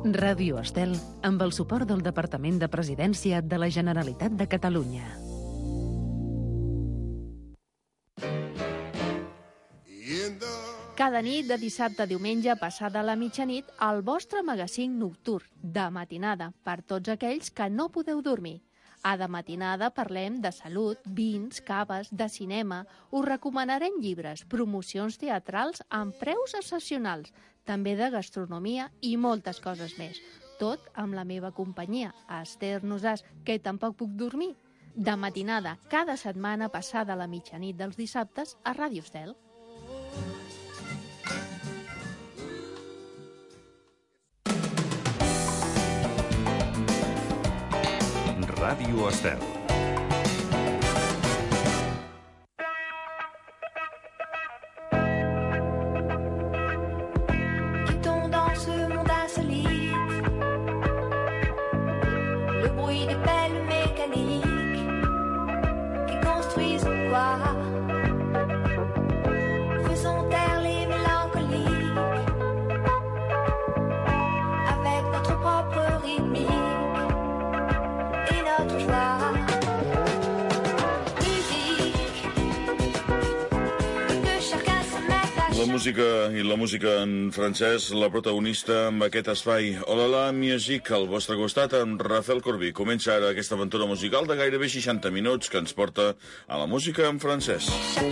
Ràdio Estel, amb el suport del Departament de Presidència de la Generalitat de Catalunya. Cada nit de dissabte a diumenge passada la mitjanit, el vostre magazín nocturn de matinada per tots aquells que no podeu dormir. A De Matinada parlem de salut, vins, caves, de cinema, us recomanarem llibres, promocions teatrals amb preus excepcionals, també de gastronomia i moltes coses més. Tot amb la meva companyia, Esther Nosàs, que tampoc puc dormir. De Matinada, cada setmana passada la mitjanit dels dissabtes a Ràdio Estel. Ràdio Estel. Quittons dans ce monde insolite le bruit des pelles mécaniques qui construisent quoi. Faisons taire les mélancoliques avec notre propre rythmique. La música en francès, la protagonista amb aquest espai. Hola la music, al vostre costat, amb Rafael Corbí. Comença ara aquesta aventura musical de gairebé 60 minuts que ens porta a la música en francès.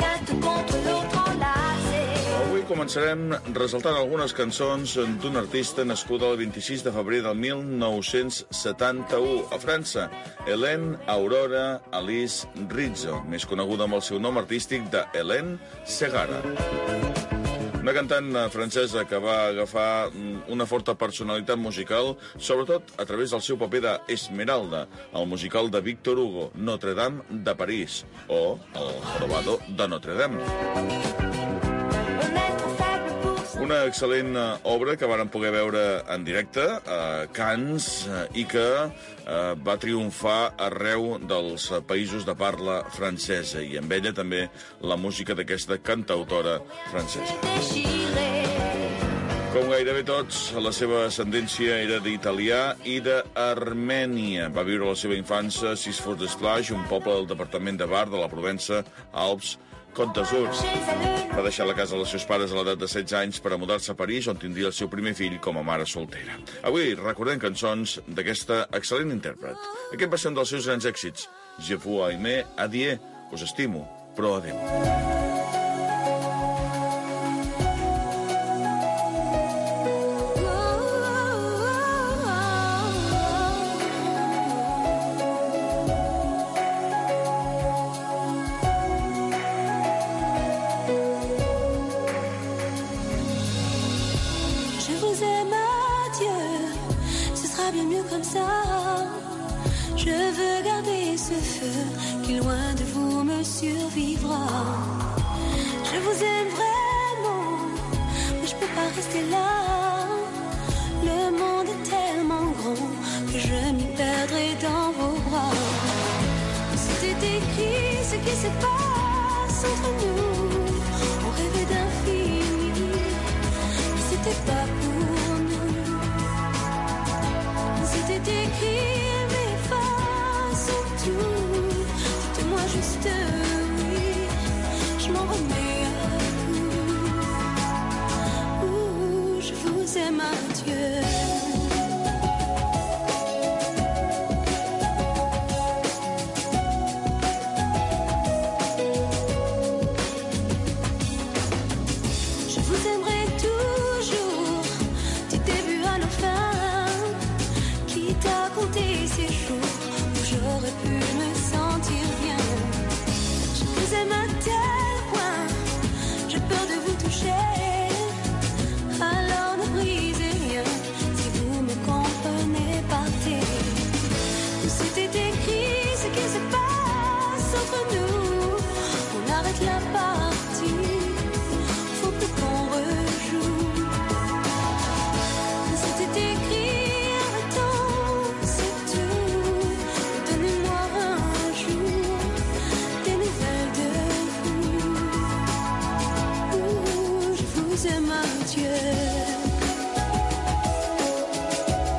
Avui començarem ressaltant algunes cançons d'un artista nascuda el 26 de febrer del 1971 a França, Hélène Aurora Alice Rizzo, més coneguda amb el seu nom artístic de Hélène Ségara. Una cantant francesa que va agafar una forta personalitat musical, sobretot a través del seu paper d'Esmeralda, el musical de Victor Hugo, Notre Dame de París, o El jorobado de Notre Dame. Una excel·lent obra que vàrem poder veure en directe a Cannes i que va triomfar arreu dels països de parla francesa, i amb ella també la música d'aquesta cantautora francesa. Com gairebé tots, la seva ascendència era d'italià i d'Armènia. Va viure la seva infància a Sis-Fort-d'Esplage, un poble del departament de Var de la Provença, Alps, Côte d'Azur. Va deixar la casa dels seus pares a l'edat de 16 anys per a mudar-se a París, on tindria el seu primer fill com a mare soltera. Avui recordem cançons d'aquesta excel·lent intèrpret. Aquest va ser un dels seus grans èxits. Je vous aime, adieu. Us estimo, però adéu. Je veux garder ce feu qui loin de vous me survivra. Je vous aime vraiment, mais je peux pas rester là. Le monde est tellement grand que je m'y perdrai dans vos bras. C'était écrit ce qui se passe entre nous. On rêvait d'infini, mais c'était pas pour nous. C'était écrit. Dites-moi juste oui, je m'en remets à vous. Je vous aime, adieu. Je vous aimerai toujours, du début à la fin, quitte à compter ces jours. J'aurais pu me sentir bien. Je vous aime à tel point, j'ai peur de vous toucher. Alors ne brisez rien, si vous me comprenez, partez. C'était écrit ce qui se passe entre nous. On arrête la partie, faut plus qu'on rejoue. C'était écrit. C'est ma Dieu.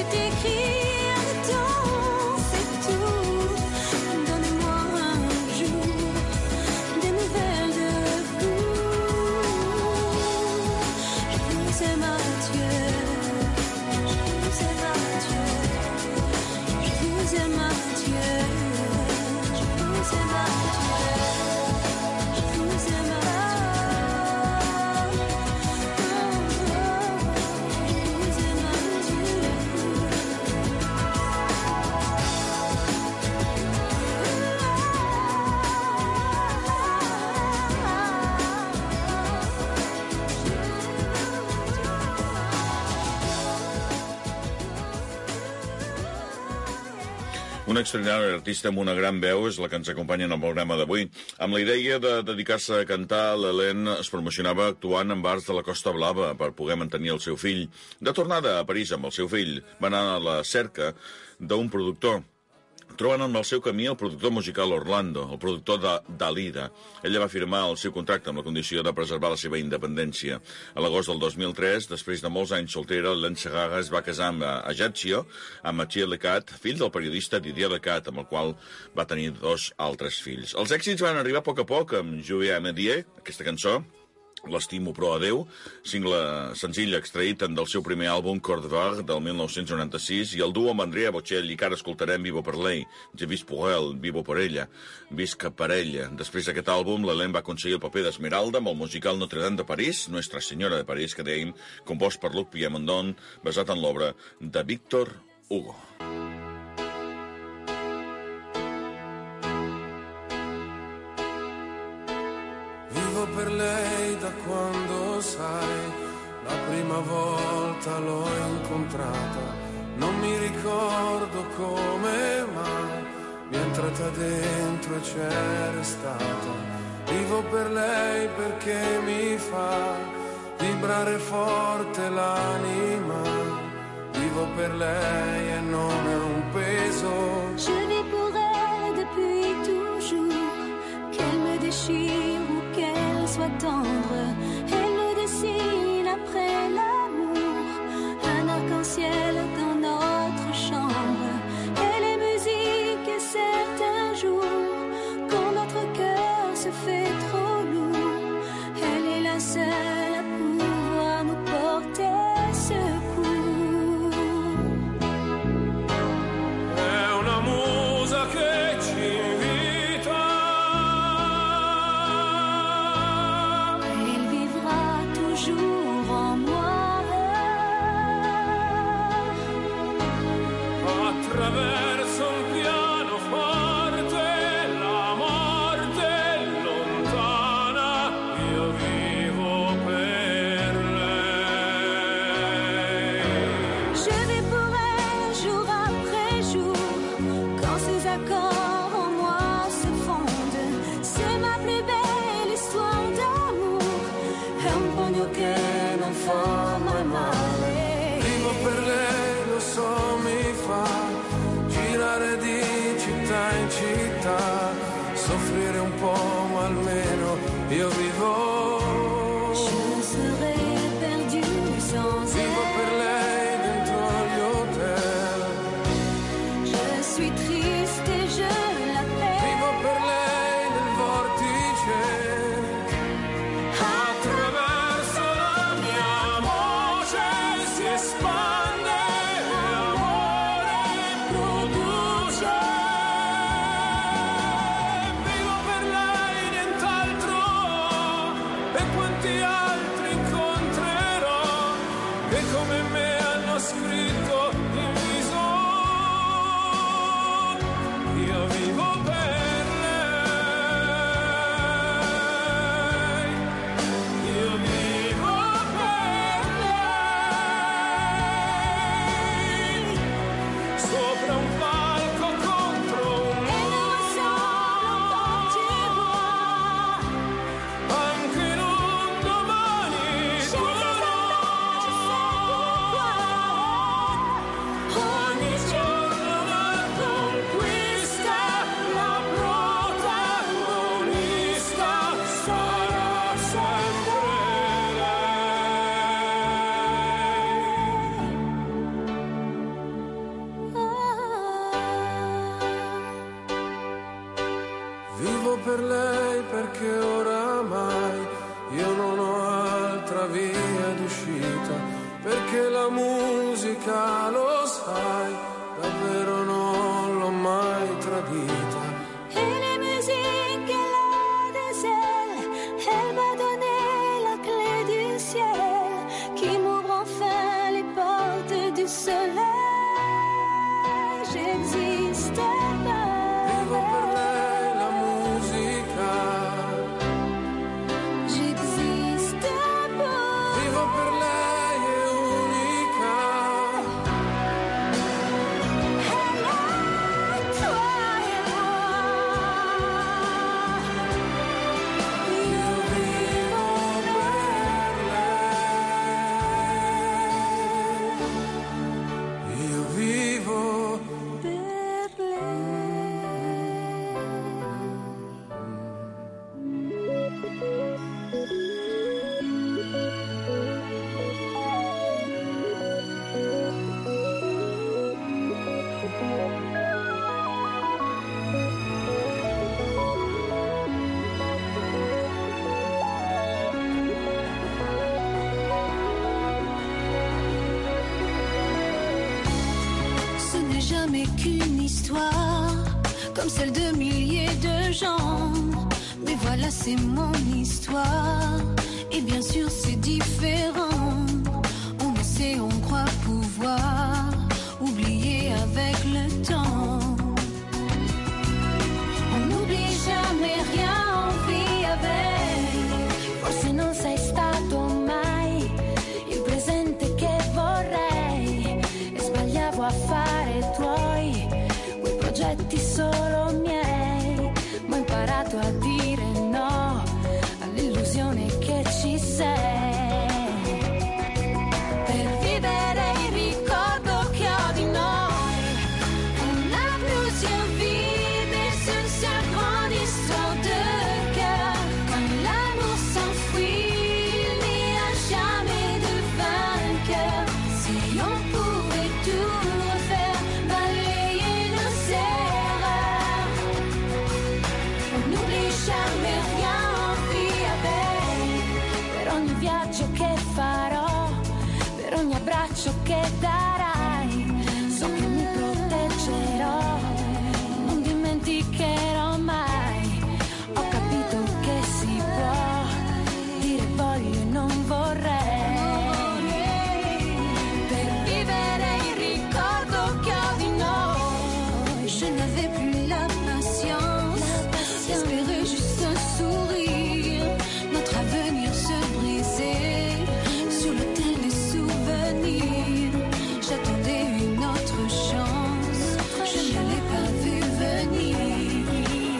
t'écrire tant, c'est tout. Donnez-moi un jour des nouvelles de vous. Je vous aime Mathieu, je vous aime Mathieu, je vous aime Mathieu, je vous aime Mathieu, je vous aime Mathieu. Un extraordinari artista amb una gran veu és la que ens acompanya en el programa d'avui. Amb la idea de dedicar-se a cantar, l'Hélène es promocionava actuant en bars de la Costa Blava per poder mantenir el seu fill. De tornada a París amb el seu fill, va anar a la cerca d'un productor. Troben amb el seu camí el productor musical Orlando, el productor d'Alida. Ella va firmar el seu contracte amb la condició de preservar la seva independència. A l'agost del 2003, després de molts anys soltera, Hélène Ségara es va casar amb Ajaccio, amb Mathieu Lecat, fill del periodista Didier Lecat, amb el qual va tenir 2 altres fills. Els èxits van arribar a poc amb Julia Medier, aquesta cançó, L'estimo però adeu, senzill extraït del seu primer àlbum Cor de Var del 1996 i el duo amb Andrea Bocelli, que ara escoltarem Vivo per lei, Je vis pour elle, Vivo per ella, Visca per ella. Després d'aquest àlbum, l'Hélène va aconseguir el paper d'Esmeralda amb el musical Notre Dame de París, Nuestra Senyora de París, que dèiem, compost per Luc Piamondon, basat en l'obra de Victor Hugo. Per lei da quando sai, la prima volta l'ho incontrata, non mi ricordo come mai, mi è entrata dentro e c'è restata. Vivo per lei perché mi fa vibrare forte l'anima, vivo per lei e non è un peso. Je vis pour elle depuis toujours, qu'elle me déchire ou qu'elle soit tendre, elle me dessine après l'amour, un arc-en-ciel dans notre chambre. Elle est musique et certains jours, quand notre cœur se fait trop lourd, elle est la seule à pouvoir nous porter secours. È una musa che ci invita, elle vivra toujours en moi, attraverso un pianoforte, la morte lontana, io vivo per lei. je vis pour elle jour après jour, quand ses accords en moi se fondent, c'est ma plus belle histoire d'amour, è un pugno che non fa mai male. Vivo per lei, lo so, mi fa girare di città in città, soffrire un po', ma almeno io vivo. Je serais perdue sans Vivo per elle, lei dentro gli hotel, je suis triste et je l'appelle. vivo per lei nel vortice, attraverso la mia voce si espande l'amore produce. Vivo per lei, nient'altro lo sai, davvero non l'ho mai tradita. Et les musiques qu'elle a des ailes, elle m'a donné la clé du ciel, qui m'ouvre enfin les portes du soleil. J'existe pas. Vivo per lei la musica. J'existe pas. Vivo per lei è unica. Toi et moi. Io vivo per lei. Io vivo Per lei. Ce n'est jamais qu'une histoire, comme celle de milliers de gens. Mais voilà, c'est mon histoire. Et bien sûr, c'est différent. On essaie, on croit pouvoir oublier avec le temps. On n'oublie jamais rien, on vit avec. Forse non sei stato mai il presente che vorrei, e sbagliavo a fare tuoi quei progetti solo miei, ma ho imparato a dire no all'illusione che ci sei. Per vivere il ricordo che ho di noi, on a plusieurs vies, mais une seule grande histoire de cœur. Quand l'amour s'enfuit, il n'y a jamais de vainqueur. Si on pouvait tout refaire, balayer nos erreurs, on n'oublie jamais rien, on vit avec. Per ogni viaggio che farò, per ogni abbraccio che darai, so che mi proteggerò, non dimenticherò mai. Ho capito che si può dire voglio e non vorrei. Per vivere il ricordo che ho di noi, je n'avais plus la patience d'espérer juste un sourire, notre avenir se brisait sur l'autel des souvenirs. J'attendais une autre chance, je ne l'ai pas vu venir.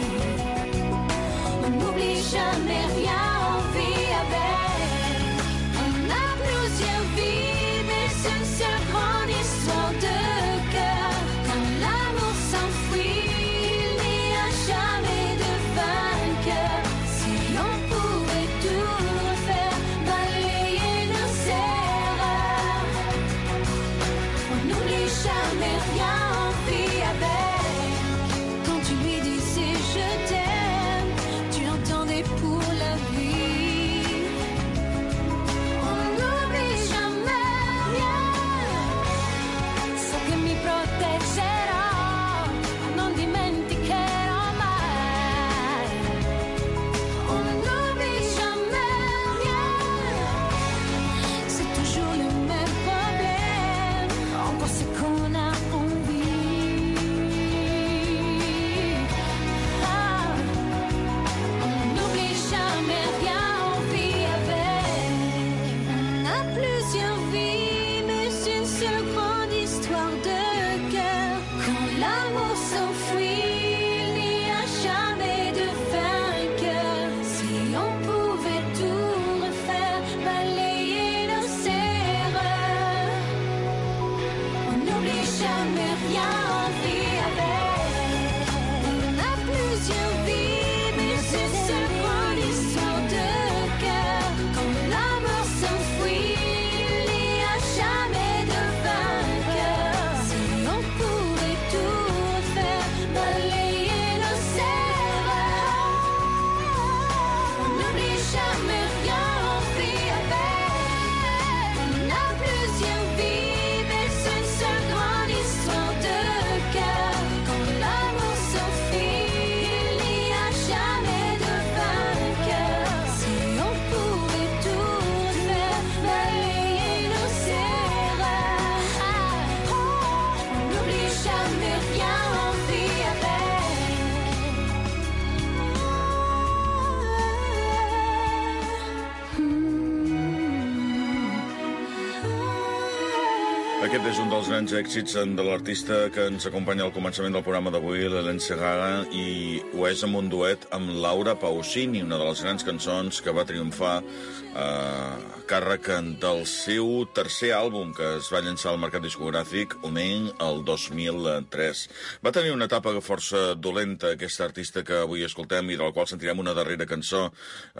On n'oublie jamais rien, on vit avec. On a plusieurs vies, mais une seule grande histoire de cœur. Quand l'amour s'enfuit, il n'y a jamais de vainqueur. Si on pouvait tout refaire, balayer nos erreurs, on n'oublie jamais rien, on vit avec. Quand tu lui disais je t'aime, tu l'entendais pour la vie. On n'oublie jamais rien, so che mi proteggerò, non dimenticherò mai. On n'oublie jamais rien, c'est toujours le même problème, encore ce qu'on a envie. Ah, on n'oublie jamais rien, on vit avec. On a plusieurs vies, mais une seule grande histoire de cœur. Quand l'amour s'enfuit, il n'y a jamais de vainqueur. Si on pouvait tout refaire, balayer nos erreurs, on n'oublie jamais rien, on vit avec. On a plusieurs vies, mais une seule grande histoire de cœur. Quand l'amour s'enfuit, il n'y a jamais de vainqueur. Si on pouvait tout refaire, balayer nos erreurs, on n'oublie jamais rien, on vit avec. On a plusieurs vies, mais une seule Aquest és un dels grans èxits de l'artista que ens acompanya al començament del programa d'avui, l'Hélène Ségara, i ho és amb un duet amb Laura Pausini, una de les grans cançons que va triomfar a càrrec del seu tercer àlbum, que es va llançar al mercat discogràfic Omen el 2003. Va tenir una etapa força dolenta, aquesta artista que avui escoltem i de la qual sentirem una darrera cançó,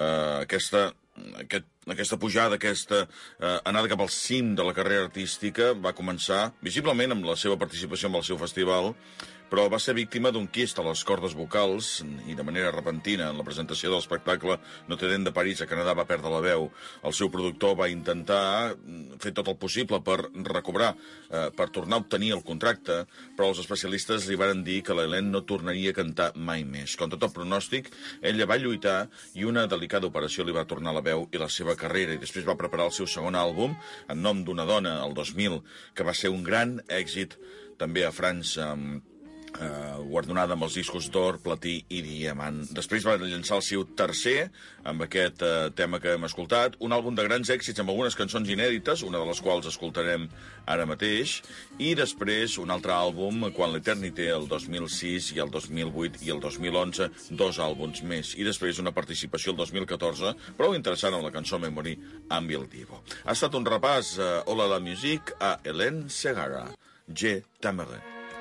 aquesta pujada, aquesta anada cap al cim de la carrera artística va començar, visiblement, amb la seva participació en el seu festival, però va ser víctima d'un quist a les cordes vocals i de manera repentina en la presentació de l'espectacle Notre Dame de París a Canadà va perdre la veu. El seu productor va intentar fer tot el possible per recobrar, per tornar a obtenir el contracte, però els especialistes li varen dir que l'Hélène no tornaria a cantar mai més. Contra tot pronòstic, ella va lluitar i una delicada operació li va tornar la veu i la seva carrera, i després va preparar el seu segon àlbum, En nom d'una dona, el 2000, que va ser un gran èxit també a França, guardonada amb els discos d'or, platí i diamant. Després va llançar el seu tercer, amb aquest tema que hem escoltat, un àlbum de grans èxits amb algunes cançons inèdites, una de les quals escoltarem ara mateix, i després un altre àlbum, Quan l'Eternité, el 2006, i el 2008 i el 2011, dos àlbums més. I després una participació el 2014, prou interessant amb la cançó Memory amb Il Divo. Ha estat un repàs a Hola la Musique a Hélène Ségara. Je t'aimerai.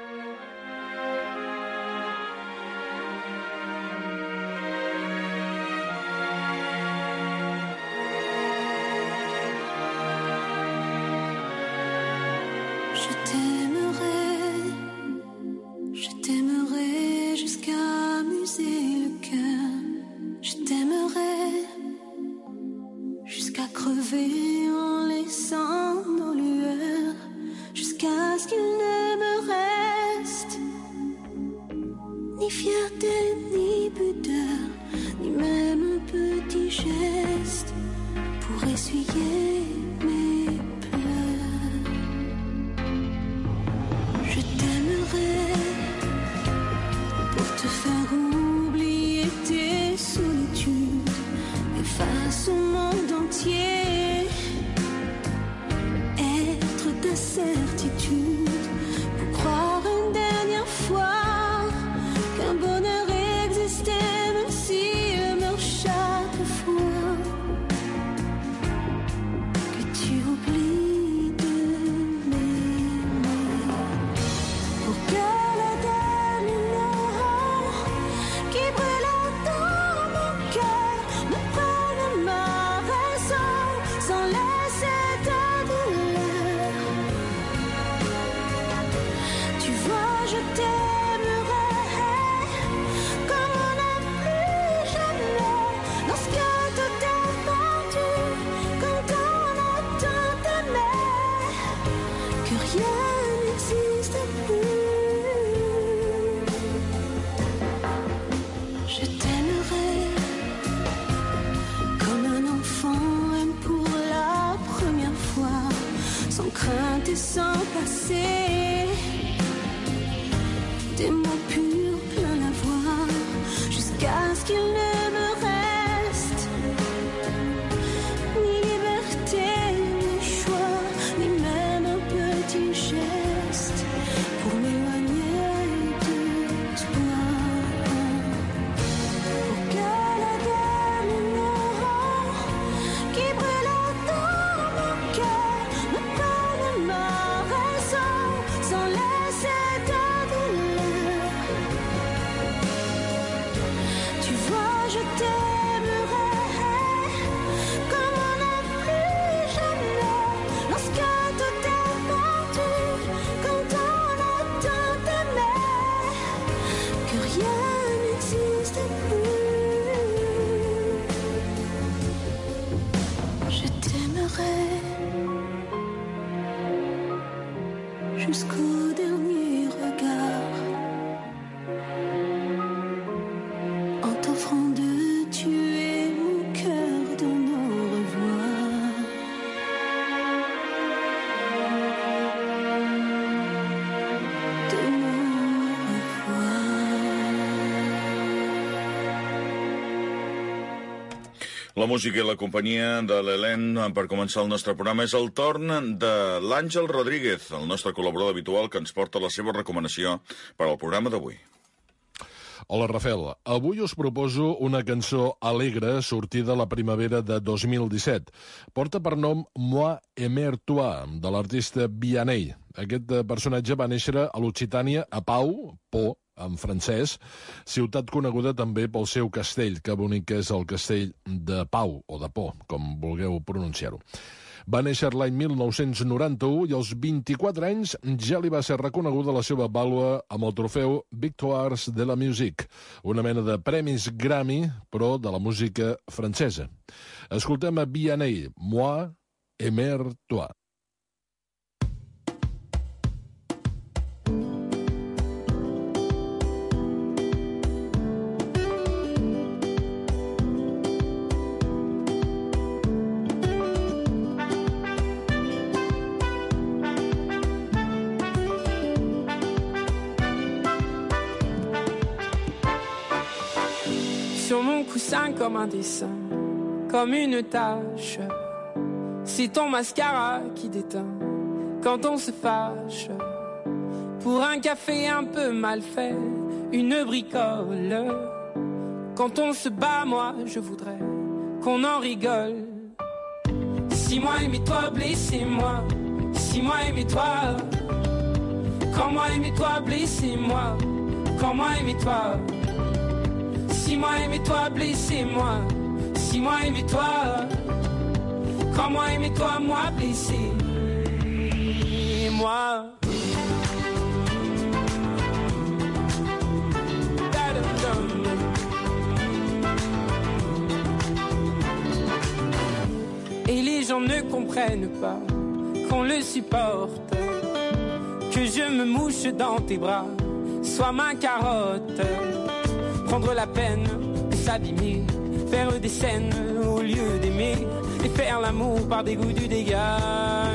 Je t'aimerai jusqu'à muser le cœur. Je t'aimerai jusqu'à crever en laissant nos lueurs, jusqu'à ce qu'il ne me reste ni fierté, ni pudeur, ni même un petit geste pour essuyer mes pleurs. Je t'aimerai pour te faire oublier tes solitudes et face au monde entier être ta certitude, pour croire une dernière fois qu'un bonheur existait, même s'il meurt chaque fois que tu oublies de m'aimer, pour que le dernier néant qui brûlait dans mon cœur me prenne ma raison sans laisser de douleur. Tu vois, je t'aimerai comme on n'a plus jamais, lorsque tout est perdu, quand on a tant aimé que rien n'existe plus. Je t'aimerai comme un enfant aime pour la première fois, sans crainte et sans passé, des mots purs plein la voix, jusqu'à ce qu'il ne me reste ni liberté, ni choix, ni même un petit geste pour m'éloigner de toi. Pour que le dernier néant qui brûlait dans mon cœur me prenne ma raison sans laisser de douleur. Tu vois, je t'aimerai comme on n'a plus jamais, lorsque tout est perdu, quand on a tant aimé que rien n'existe plus. Je t'aimerai jusqu'au dernier regard, en t'offrant de tuer mon cœur d'un au revoir. De au revoir. La música i la companyia de l'Hélène per començar el nostre programa. És el torn de l'Àngel Rodríguez, el nostre col·laborador habitual, que ens porta la seva recomanació per al programa d'avui. Hola, Rafael. Avui us proposo una cançó alegre sortida a la primavera de 2017. Porta per nom Moi aimer toi, de l'artista Vianney. Aquest personatge va néixer a l'Occitània, a Pau, Pau, en francès, ciutat coneguda també pel seu castell, que bonic és el castell de Pau, o de Pau, com vulgueu pronunciar-ho. Va néixer l'any 1991 i als 24 anys ja li va ser reconeguda la seva vàlua amb el trofeu Victoires de la Musique, una mena de premis Grammy, però de la música francesa. Escoltem a Vianney, Moi aimer toi. Sur mon coussin comme un dessin, comme une tache, c'est ton mascara qui déteint quand on se fâche. Pour un café un peu mal fait, une bricole. Quand on se bat, moi je voudrais qu'on en rigole. Si moi aimais-toi, blessez-moi. Si moi aimais-toi, quand moi aimais-toi, blessez-moi. Quand moi aimais-toi. Si moi aimais-toi, blessez-moi. Si moi aimais-toi, quand moi aimais-toi, moi blessé. Et moi. Et les gens ne comprennent pas qu'on le supporte, que je me mouche dans tes bras, sois ma carotte. Prendre la peine de s'abîmer, faire des scènes au lieu d'aimer, et faire l'amour par dégoût du dégât.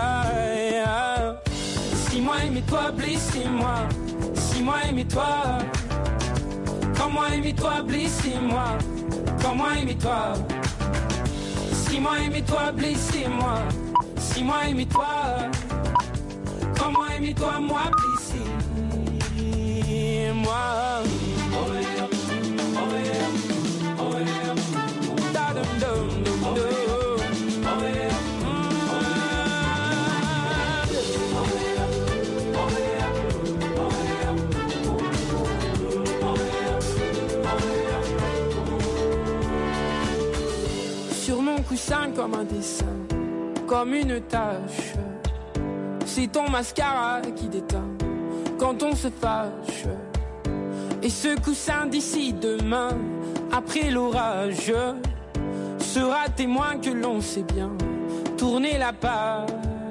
Si moi aimais-toi, blessez-moi. Si moi aimais-toi, quand moi aimais-toi, blessez-moi. Quand moi aimais-toi. Si moi aimais-toi, blessez-moi. Si moi aimais-toi, quand moi aimais-toi, moi blessé. Moi. Sur mon coussin comme un dessin, comme une tache, c'est ton mascara qui déteint quand on se fâche. Et ce coussin d'ici demain, après l'orage, sera témoin que l'on sait bien tourner la page.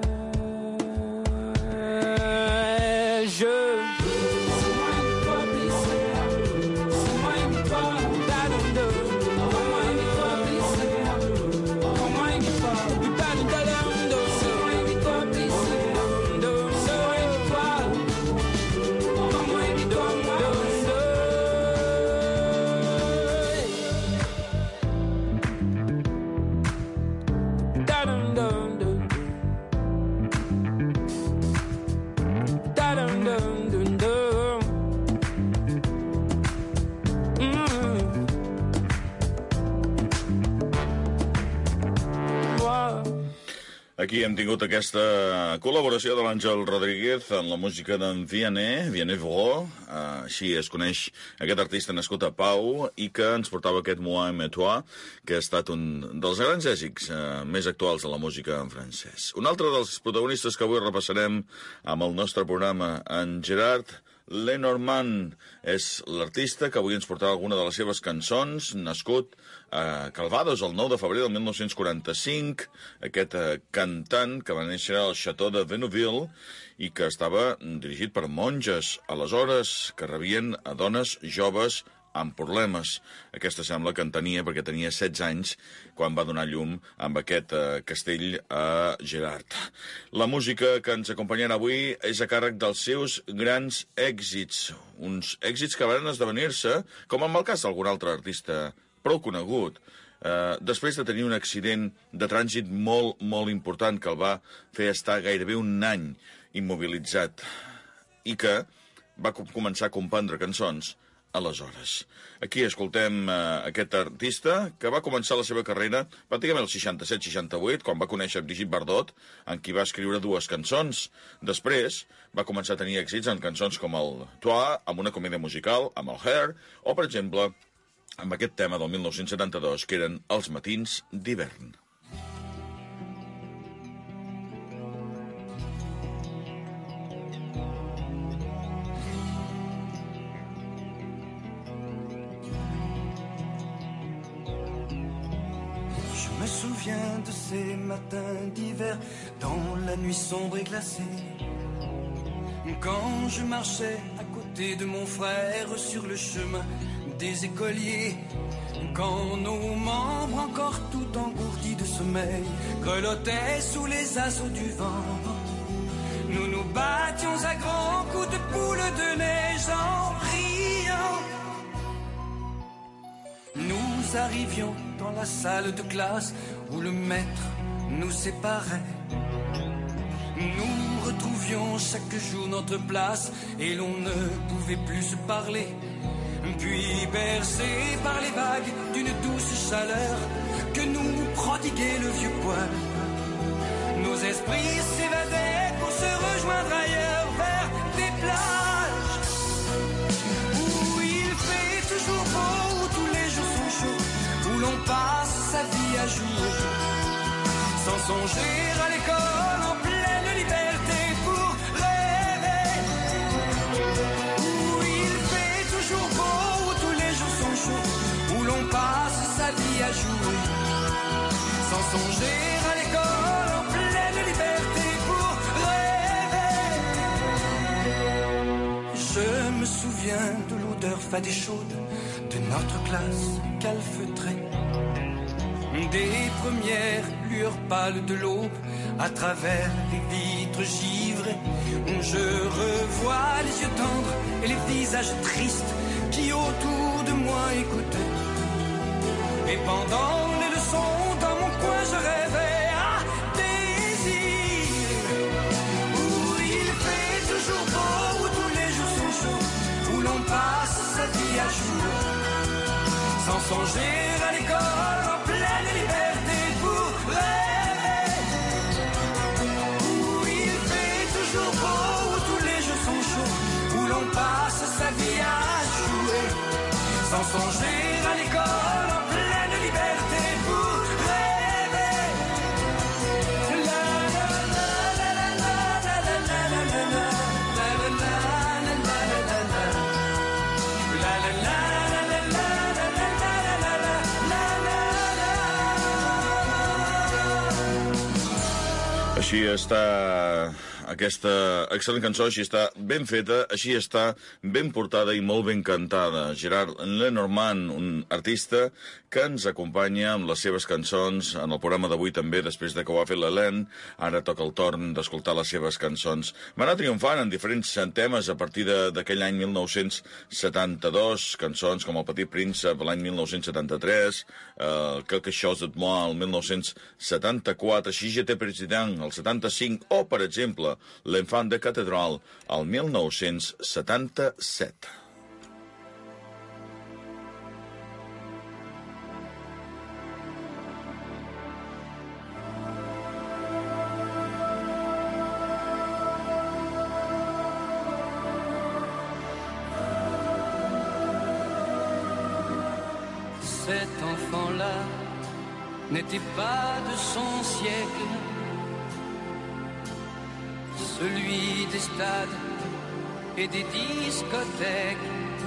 Aquí hem tingut aquesta col·laboració de l'Àngel Rodríguez en la música d'en Vianney Vro, així es coneix aquest artista nascut a Pau i que ens portava aquest Moi aimer toi, que ha estat un dels grans èxits més actuals de la música en francès. Un altre dels protagonistes que avui repassarem amb el nostre programa, en Gerard Lenormand, és l'artista que avui ens portarà alguna de les seves cançons, nascut a Calvados el 9 de febrer del 1945, aquest cantant que va néixer al Château de Vénouville i que estava dirigit per monges, aleshores, que rebien a dones joves amb problemes. Aquesta sembla que en tenia perquè tenia 16 anys quan va donar llum amb aquest castell a Gerard. La música que ens acompanyarà avui és a càrrec dels seus grans èxits, uns èxits que van esdevenir-se, com en el cas d'algun altre artista prou conegut, després de tenir un accident de trànsit molt, molt important que el va fer estar gairebé un any immobilitzat i que va començar a compondre cançons aleshores. Aquí escoltem aquest artista que va començar la seva carrera pràcticament el 67-68, quan va conèixer Brigitte Bardot, en qui va escriure 2 cançons. Després va començar a tenir èxits en cançons com el Toi, amb una comèdia musical, amb el Hair, o, per exemple, amb aquest tema del 1972, que eren Els matins d'hivern. Je me souviens de ces matins d'hiver dans la nuit sombre et glacée, quand je marchais à côté de mon frère sur le chemin des écoliers, quand nos membres encore tout engourdis de sommeil grelottaient sous les assauts du vent. Nous nous battions à grands coups de boule de neige en riant. Nous arrivions dans la salle de classe où le maître nous séparait. Nous retrouvions chaque jour notre place et l'on ne pouvait plus se parler. Puis bercés par les vagues d'une douce chaleur que nous prodiguait le vieux poil, nos esprits s'évadaient pour se rejoindre ailleurs vers des plages où il fait toujours beau, où tous les jours sont chauds, où l'on passe sa vie à jouer sans songer à l'école en pleine liberté pour rêver, où il fait toujours beau, où tous les jours sont chauds, où l'on passe sa vie à jouer sans songer à l'école en pleine liberté pour rêver. Je me souviens de l'odeur fade et chaude de notre classe calfeutrée, des premières lueurs pâles de l'aube à travers les vitres givrées. Je revois les yeux tendres et les visages tristes qui autour de moi écoutaient. Et pendant les leçons, dans mon coin, je rêvais à des îles où il fait toujours beau, où tous les jours sont chauds, où l'on passe sa vie à jouer sans songer à l'école en pleine liberté pour rêver, où il fait toujours beau, où tous les jours sont chauds, où l'on passe sa vie à jouer sans songer à l'école en pleine liberté pour rêver. La la la la la la la la la la la la la la la. Així està aquesta excel·lent cançó, així està ben feta, així està ben portada i molt ben cantada. Gerard Lenormand, un artista que ens acompanya amb les seves cançons en el programa d'avui també, després de que ho ha fet l'Hélène. Ara toca el torn d'escoltar les seves cançons. Va anar triomfant en diferents temes a partir d'aquell any 1972, cançons com El Petit Príncep l'any 1973, Quelque chose de moi el 1974, Si j'étais président el 75, o, per exemple, L'Enfant de Cathédrale el 1977. Cet enfant-là n'était pas de son siècle, celui des stades et des discothèques.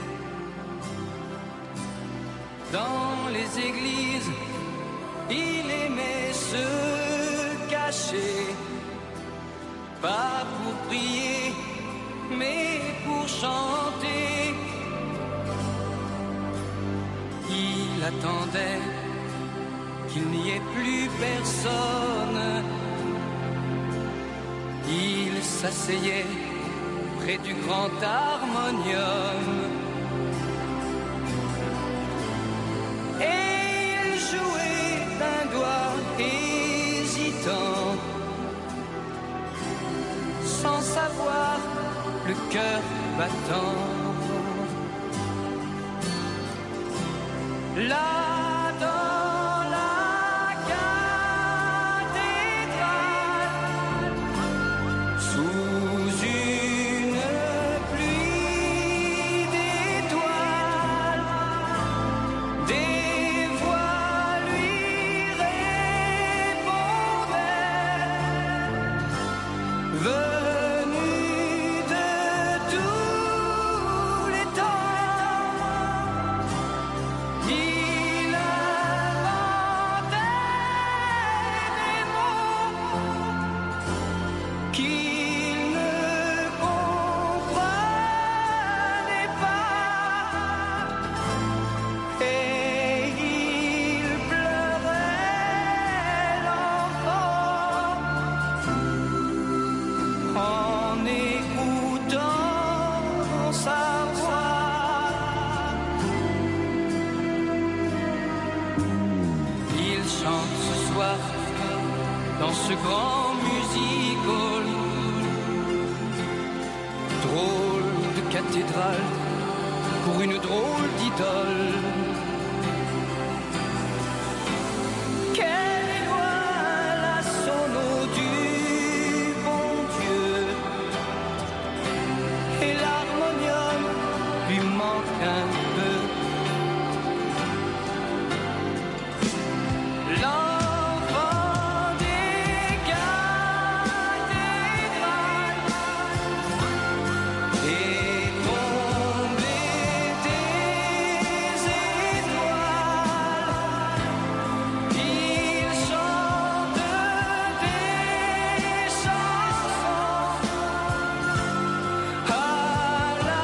Dans les églises, il aimait se cacher, pas pour prier, mais pour chanter. Il attendait qu'il n'y ait plus personne. Il s'asseyait près du grand harmonium et il jouait sans savoir le cœur battant. Là dans la cathédrale, sous une pluie d'étoiles, des voix lui répondaient, venues de tous les temps. Il inventait des mots qu'il ne comprenait pas, et il pleurait l'enfant en écoutant sa voix. Il chante ce soir dans ce grand music hall, drôle de cathédrale pour une drôle d'idole. Quelle étoile à son eau du bon Dieu, et l'harmonium lui manque un peu. L'enfant des cathédrales est tombé des étoiles. Il chante des chansons à la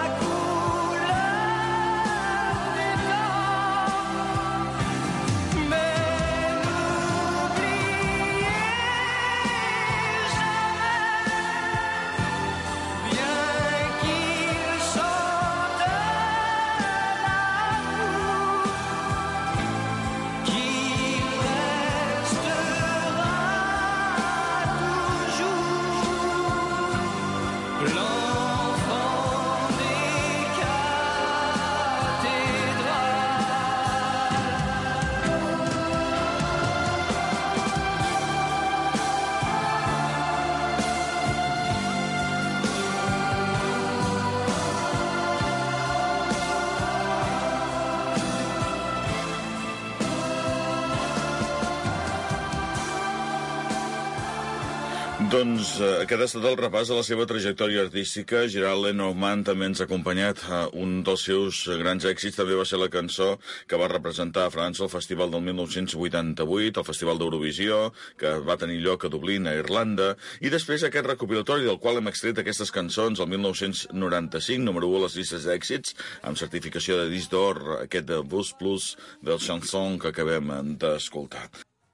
couleur des temps. Mais n'oubliez jamais, bien qu'il chante l'amour, qu'il restera toujours l'enfant des Doncs aquest ha estat el repàs a la seva trajectòria artística. Gérald Lenormand també ens ha acompanyat. Un dels seus grans èxits també va ser la cançó que va representar a França al Festival del 1988, el Festival d'Eurovisió, que va tenir lloc a Dublín, a Irlanda, i després aquest recopilatori del qual hem extret aquestes cançons el 1995, número 1 a les llistes d'èxits, amb certificació de disc d'or, aquest de Buzz Plus del chanson que acabem d'escoltar.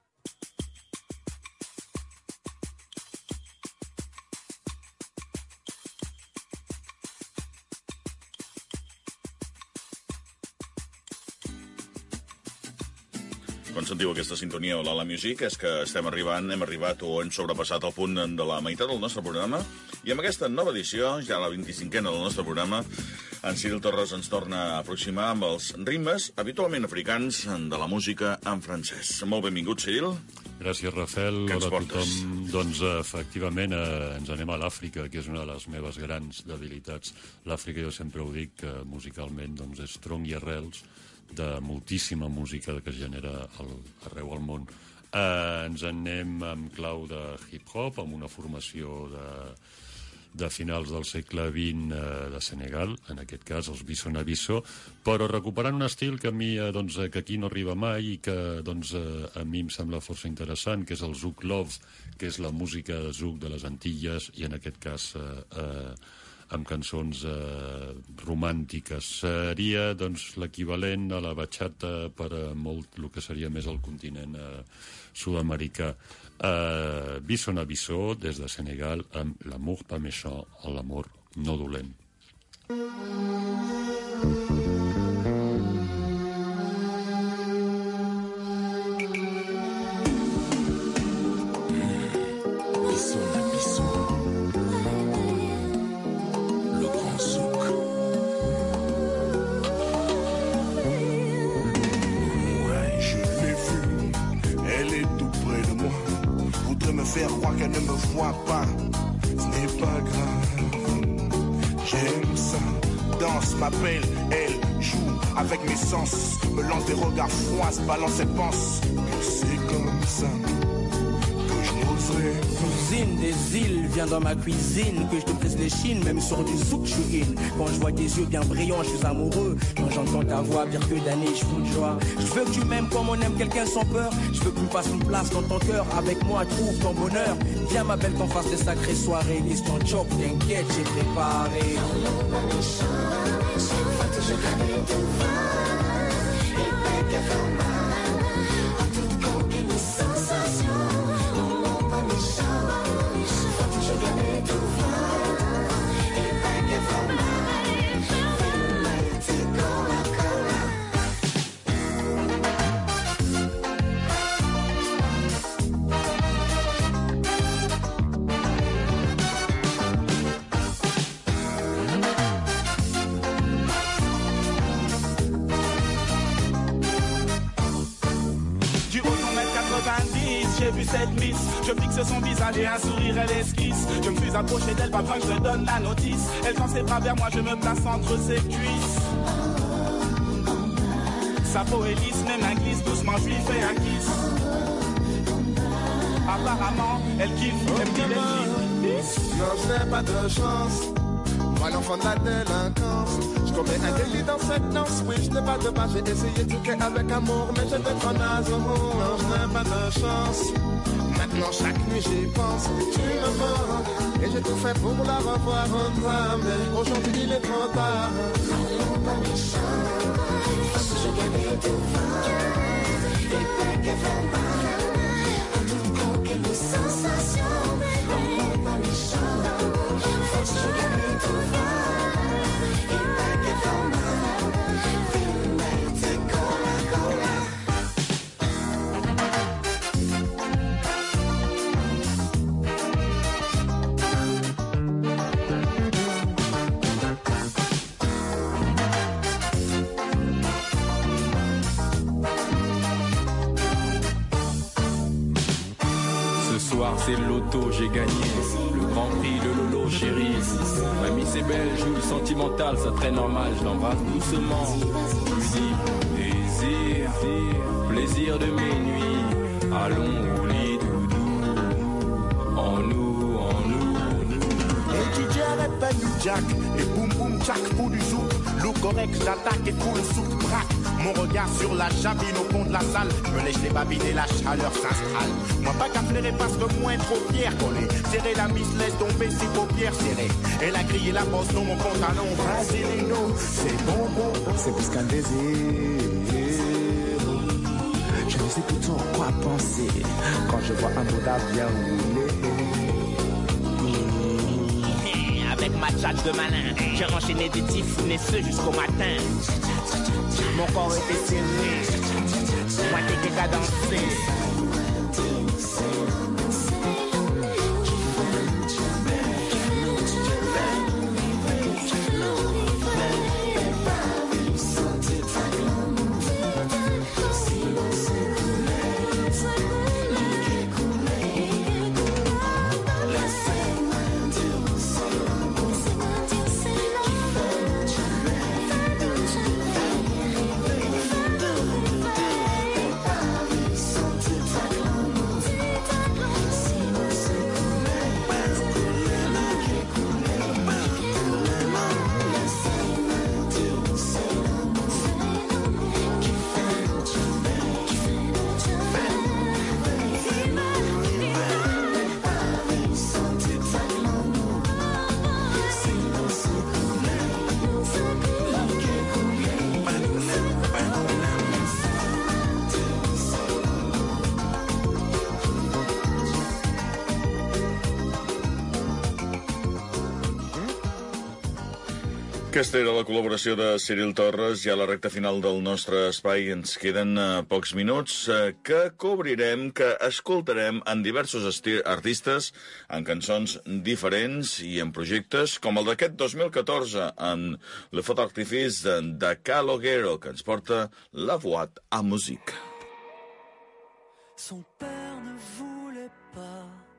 Quan sentiu aquesta sintonia o la Music és que hem arribat o hem sobrepassat el punt de la meitat del nostre programa, i amb aquesta nova edició, ja la 25a del nostre programa, en Cyril Torres ens torna a aproximar amb els ritmes habitualment africans de la música en francès. Molt benvingut, Cyril. Gràcies, Rafael. Què ens Hola a portes? tothom. Doncs, efectivament, ens anem a l'Àfrica, que és una de les meves grans debilitats. L'Àfrica, jo sempre ho dic, que musicalment doncs, és tronc i arrels de moltíssima música que es genera arreu al món. Ens anem amb clau de hip-hop, amb una formació de finals del segle XX de Senegal, en aquest cas els Bisso na Bisso, però recuperant un estil que a mi, que aquí no arriba mai i que a mi em sembla força interessant, que és el Zouk Love, que és la música de Zouk de les Antilles, i en aquest cas amb cançons romàntiques. Seria l'equivalent a la bachata per a molt el que seria més el continent sud-americà. Bisso na Bisso, des de Senegal, amb L'amour pas méchant, l'amor no dolent. Bisso na Bisso, ne me vois pas, ce n'est pas grave. J'aime ça, danse, m'appelle, elle joue avec mes sens, me lance des regards froids, se balance et pense que c'est comme ça que je n'oserais pas. Cousine des îles, viens dans ma cuisine, que je te pèse les chines, même sur du zouk, je suis in. Quand je vois tes yeux bien brillants, je suis amoureux. Quand j'entends ta voix, pire que d'années, je fous de joie. Je veux que tu m'aimes comme on aime quelqu'un sans peur. Je veux que tu fasses une place dans ton cœur. Avec moi, trouve ton bonheur. Viens ma belle qu'on fasse des sacrées soirées. Question choc, t'inquiète, j'ai préparé. J'ai vu cette miss, je fixe son visage et un sourire, elle esquisse. Je me suis approché d'elle, pas besoin que je donne la notice. Elle tend ses bras vers moi, je me place entre ses cuisses. Sa peau est lisse, mes mains glissent, doucement je lui fais un kiss. Apparemment, elle kiffe, elle me dit les filles. Non, je n'ai pas de chance, moi l'enfant de la délinquance. Je commets un délit dans cette danse, oui je n'ai pas de base. J'ai essayé de truquer avec amour, mais je te naze. Non, je n'ai pas de chance, maintenant chaque nuit j'y pense. Tu me manques, et j'ai tout fait pour la revoir en toi. Mais aujourd'hui il est trop tard. Allons pas méchant, parce que je gagne devant. Et pas qu'à faire mal, en tout cas quelle sensation. Allons pas méchant, parce que je gagne devant. C'est le loto, j'ai gagné le grand prix, le lolo, chérie. Mamie c'est belle, joue le sentimental, ça très normal, je l'embrasse doucement. Musique, désir, plaisir de mes nuits. Allons au lit doudou, en nous. Et DJ arrête pas New Jack, et boum boum jack pour du zouk. Look correct, j'attaque et cool souk braque. Mon regard sur la jabine au fond de la salle me lèche les babines et la chaleur s'installe. Moi pas qu'à flairer parce que moi trop fier collé. Serrer la mise, laisse tomber ses paupières serrées. Elle a crié la bosse dans mon pantalon. Vas-y Lino, c'est bon, c'est plus qu'un désir. Je ne sais plus trop quoi penser quand je vois un Bouddha bien roulé. Avec ma tchatche de malin, j'ai enchaîné des tifounnesseux jusqu'au matin. Mon corps était serré, moi t'étais qu'à danser. Aquesta era la col·laboració de Cyril Torres i a la recta final del nostre espai ens queden pocs minuts que cobrirem, que escoltarem en diversos artistes, en cançons diferents i en projectes com el d'aquest 2014 en Le Feu d'Artifice de Calogero, que ens porta La Boîte à Musique. Son père ne voulait pas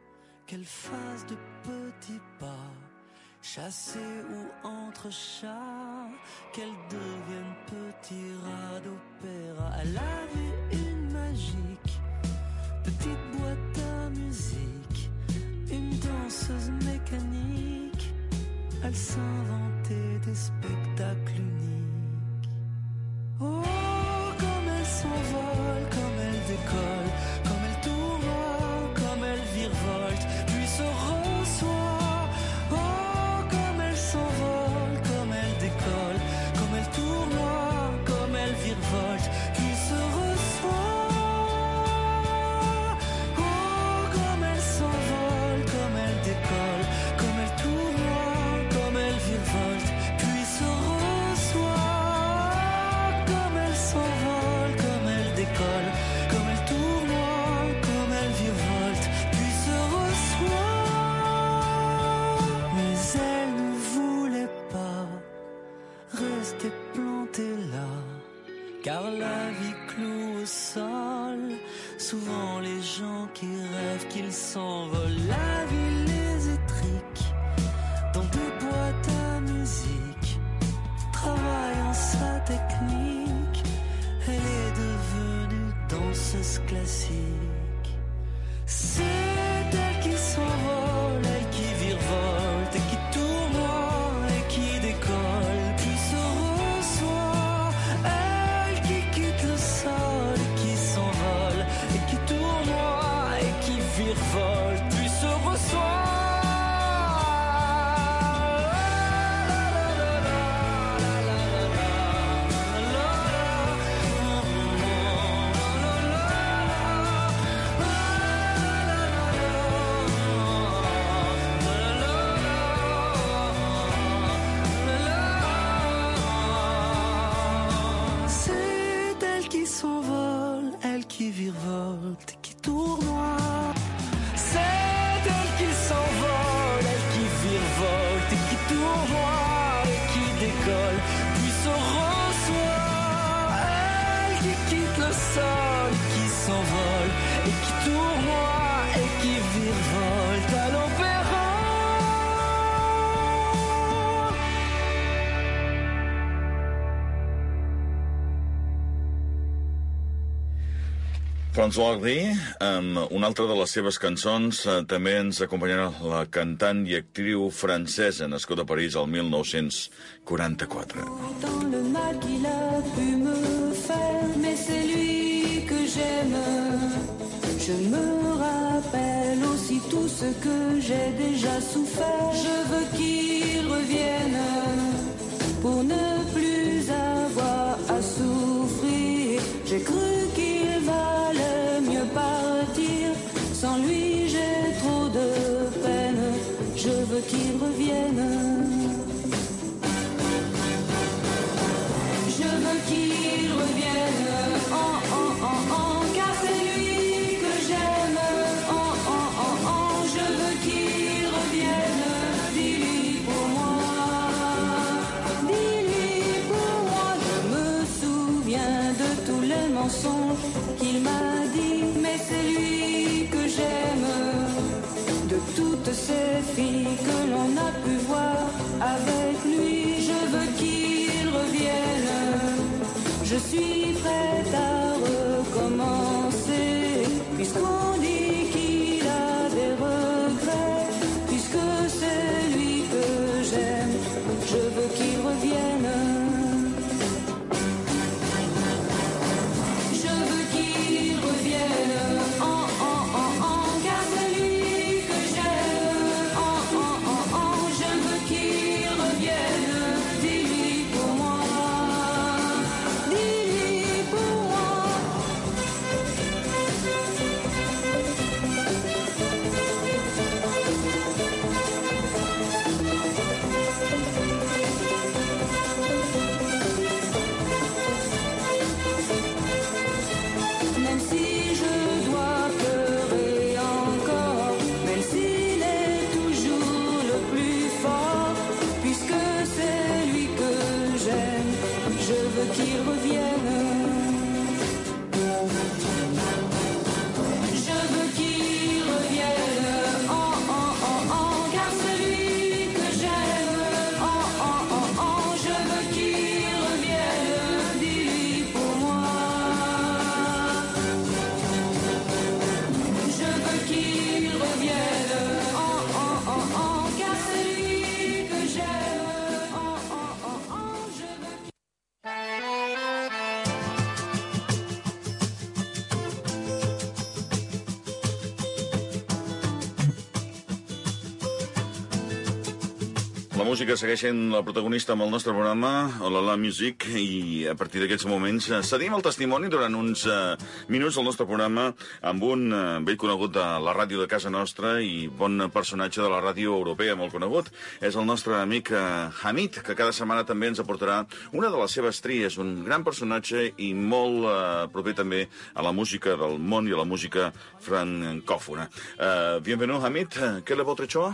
qu'elle fasse de petits pas, chassée ou entre chats, qu'elle devienne petit rat d'opéra. Elle a vu une magique, petite boîte à musique, une danseuse mécanique. Elle s'inventait des spectacles uniques. Oh, comme elle s'envole, comme elle décolle, comme elle tourne, comme elle virevolte, puis se reçoit. Oh, comme elle s'envole, comme elle décolle, comme elle tourne, comme elle virevolte, puis se reçoit. Oh, comme elle s'envole, comme elle décolle, comme elle tourne, comme elle virevolte, puis se reçoit. Comme elle s'envole, comme elle décolle, comme elle tourne, comme elle virevolte, puis se reçoit. Mais elle ne voulait pas rester plantée là, car la vie cloue au sol. Souvent les gens qui rêvent qu'ils s'envolent, la vie les étrique dans des boîtes à musique, travaillant sa technique. Elle est devenue danseuse classique. C'est elle qui s'envole, elle qui virevolte et qui tourne et qui décolle, puis se reçoit. Elle qui quitte le sol et qui s'envole et qui tourne et qui virevolte, puis se reçoit. C'est elle qui s'envole, elle qui virevolte et qui tournoie. C'est elle qui s'envole, elle qui virevolte et qui tournoie et qui décolle, puis se reçoit. Elle qui quitte le sol, qui s'envole et qui tournoie et qui virevolte à l'opéra. François Hardy, amb una altra de les seves cançons, també ens acompanyarà la cantant i actriu francesa, nascuda a París el 1944. Dans le mal qu'il a pu me faire, mais c'est lui que j'aime. Je me rappelle aussi tout ce que j'ai déjà souffert. Je veux qu'il revienne pour ne plus avoir à souffrir. J'ai cru qu'il valait mieux partir. Sans lui j'ai trop de peine. Je veux qu'il revienne. Je veux qu'il revienne. Car c'est lui que j'aime. Je veux qu'il revienne. Dis-lui pour moi. Dis-lui pour moi. Je me souviens de tous les mensonges qu'il m'a dit. Mais c'est lui que j'aime. De toutes ces filles que l'on a pu voir avec lui. Je veux qu'il revienne. Je suis prête à recommencer, puisqu'on dit qu'il a des regrets, puisque c'est lui que j'aime. Je veux qu'il revienne. Je veux qu'il revienne. Car c'est lui que j'aime. Je veux qu'il revienne. Dis-lui pour moi. Dis-lui pour moi. Même si je dois pleurer encore, même s'il est toujours le plus fort, puisque c'est lui que j'aime, je veux qu'il revienne. Je veux qu'il revienne. La música segueix sent la protagonista amb el nostre programa, la Music, i a partir d'aquests moments cedim el testimoni durant uns minuts al nostre programa amb un vell conegut de la ràdio de casa nostra i bon personatge de la ràdio europea, molt conegut. És el nostre amic Hamid, que cada setmana també ens aportarà una de les seves tries, un gran personatge i molt proper també a la música del món i a la música francòfona. Bienvenu, Hamid. Quel est votre choix?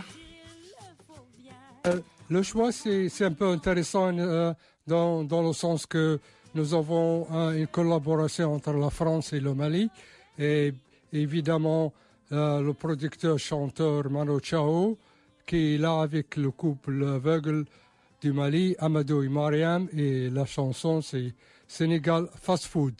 Le choix, c'est un peu intéressant dans le sens que nous avons une collaboration entre la France et le Mali. Et évidemment, le producteur-chanteur Mano Chao, qui est là avec le couple aveugle du Mali, Amadou et Mariam. Et la chanson, c'est Sénégal Fast Food.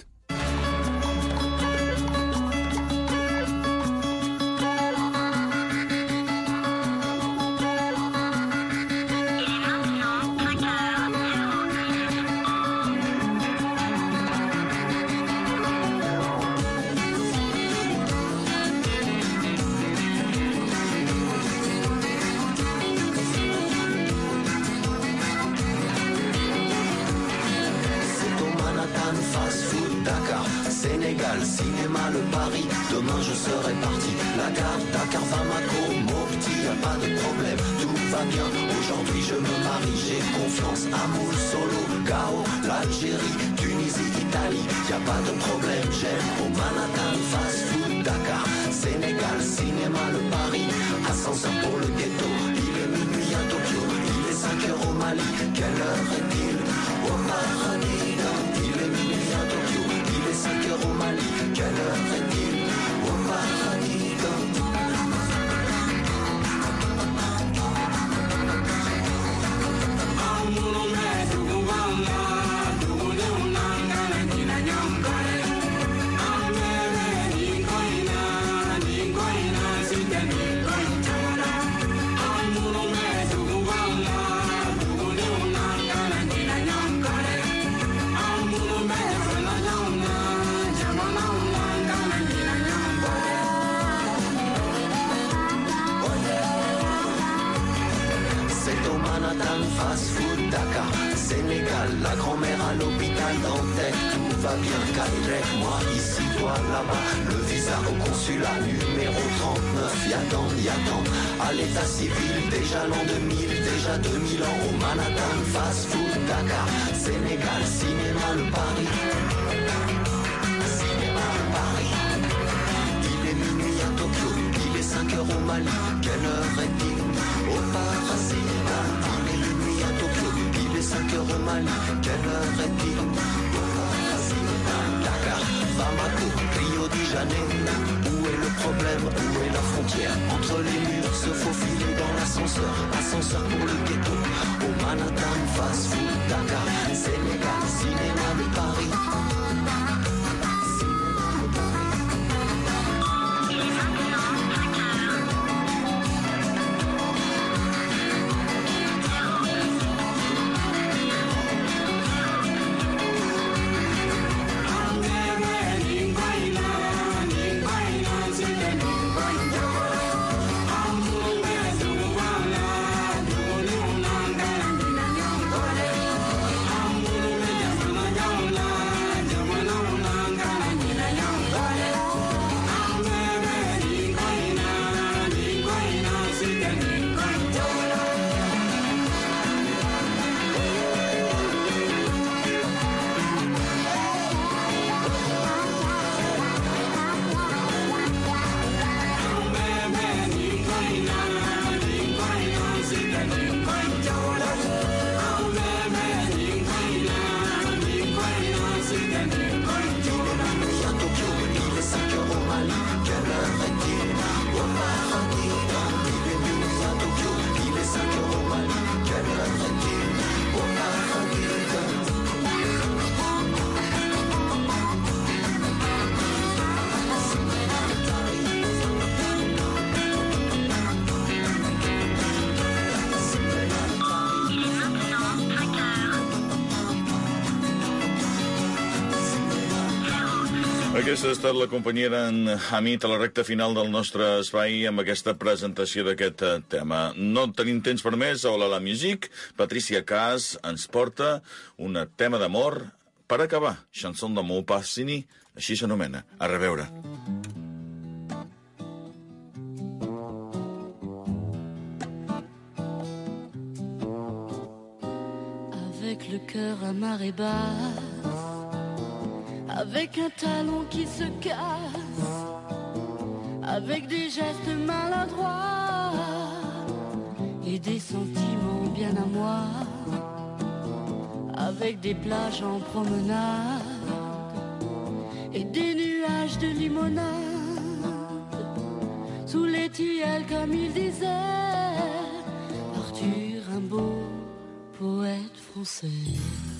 Sénégal, cinéma, le Paris, demain je serai parti. La gare, Dakar, Bamako, Mopti, y'a pas de problème, tout va bien. Aujourd'hui je me marie, j'ai confiance. Amour, Solo, Gao, l'Algérie, Tunisie, Italie, y'a pas de problème. J'aime au Manhattan, fast food, Dakar, Sénégal, cinéma, le Paris, ascenseur pour le ghetto. Il est minuit à Tokyo, il est 5 heures au Mali. Quelle heure est-il au paradis? Il est minuit à Tokyo, il est 5 heures au Mali. Quelle heure est-il au paradis? Fast food, Dakar, Sénégal, la grand-mère à l'hôpital Dantec, tout va bien, Kairek, moi ici, toi là-bas, le visa au consulat, numéro 39, y'attend, à l'état civil, déjà l'an 2000, déjà 2000 ans, au Manhattan, fast food, Dakar, Sénégal, cinéma, le Paris, cinéma, le Paris, il est minuit à Tokyo, il est 5 heures au Mali, quelle heure est-il au paradis? 5 heures au Mali, quelle heure est-il? Dakar, Bamako, Rio de Janeiro. Où est le problème? Où est la frontière? Entre les murs, se faufiler dans l'ascenseur. Ascenseur pour le ghetto. Au Manhattan, fast food, Dakar, Sénégal, cinéma de Paris. Aquesta ha estat la companyia d'en Hamid a la recta final del nostre espai amb aquesta presentació d'aquest tema. No tenim temps per més. Hola la musique. Patricia Kaas ens porta un tema d'amor per acabar. Chanson d'amour Passini, així s'anomena. A reveure. Avec le cœur à marée basse, avec un talon qui se casse, avec des gestes maladroits et des sentiments bien à moi, avec des plages en promenade et des nuages de limonade, sous les tilleuls comme il disait Arthur Rimbaud, poète français.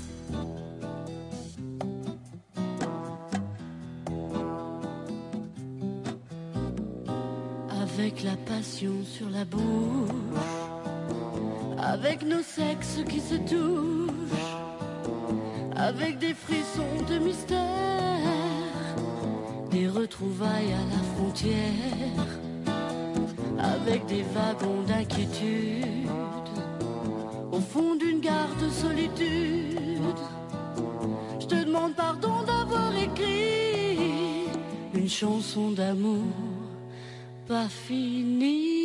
Avec la passion sur la bouche, avec nos sexes qui se touchent, avec des frissons de mystère, des retrouvailles à la frontière, avec des wagons d'inquiétude, au fond d'une gare de solitude. Je te demande pardon d'avoir écrit une chanson d'amour pas fini.